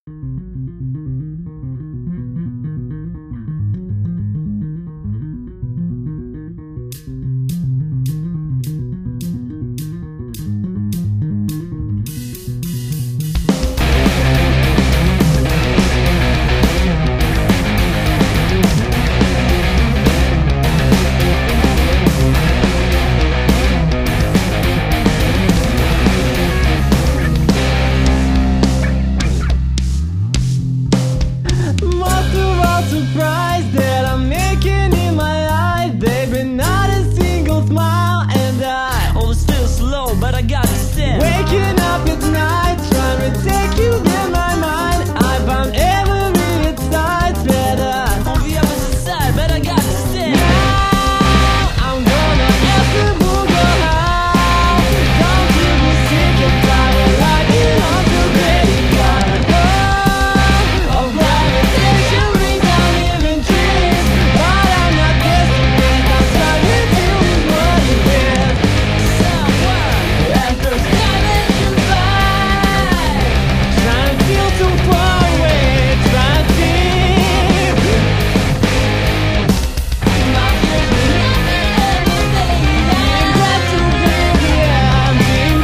Surprise that I'm making in my life, baby, not a single smile, and I always feel slow, but I got to stand. Waking up at night, trying to take you in my mind. I found every side better On the opposite side, but I got to stand. Now I'm gonna ask the Google how. Don't you be sick and tired like you want to credit card. Oh, gravitation brings down even trees, but I'm not desperate. I'm trying to deal with what it is. Somewhere After dimension five, trying to feel too far away, trying to think. my fears are nothing everything. Being glad to be here, I'm being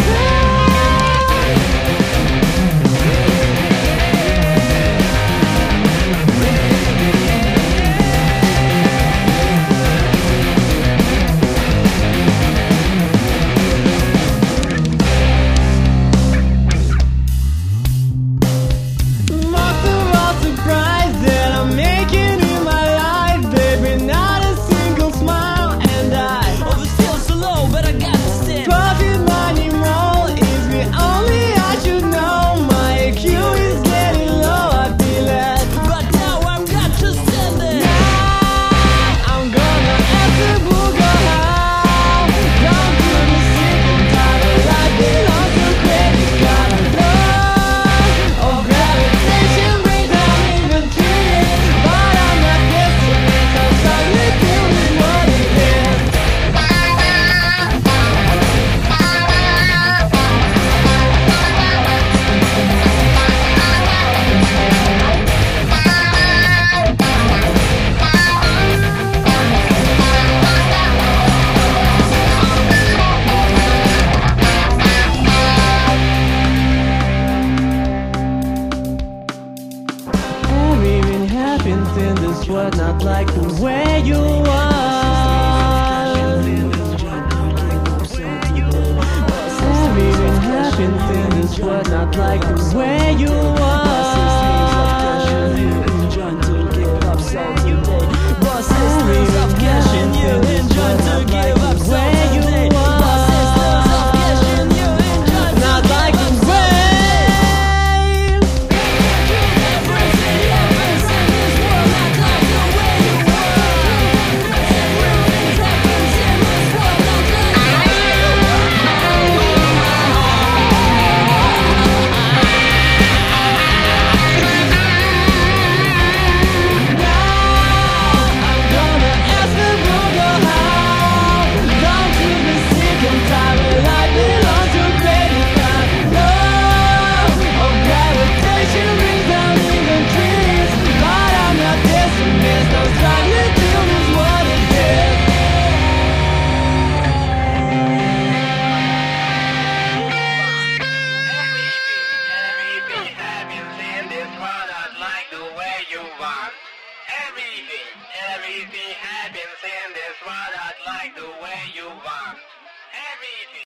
most of all surprised that I'm making in my life, baby, not a single smile, and I Always feel slow, but I got to stand. profit money roll is the only I should know. My IQ is getting low, I feel it. But now I've got to stand there. Now I'm gonna ask the Google how. Don't you be sick and tired like belong to credit card. Oh, gravitation brings down even trees, but I'm not desperate. I'm trying to deal with what it is. Everything happens in this world, not like the way you are. Everything happens in this world, not like the way you are.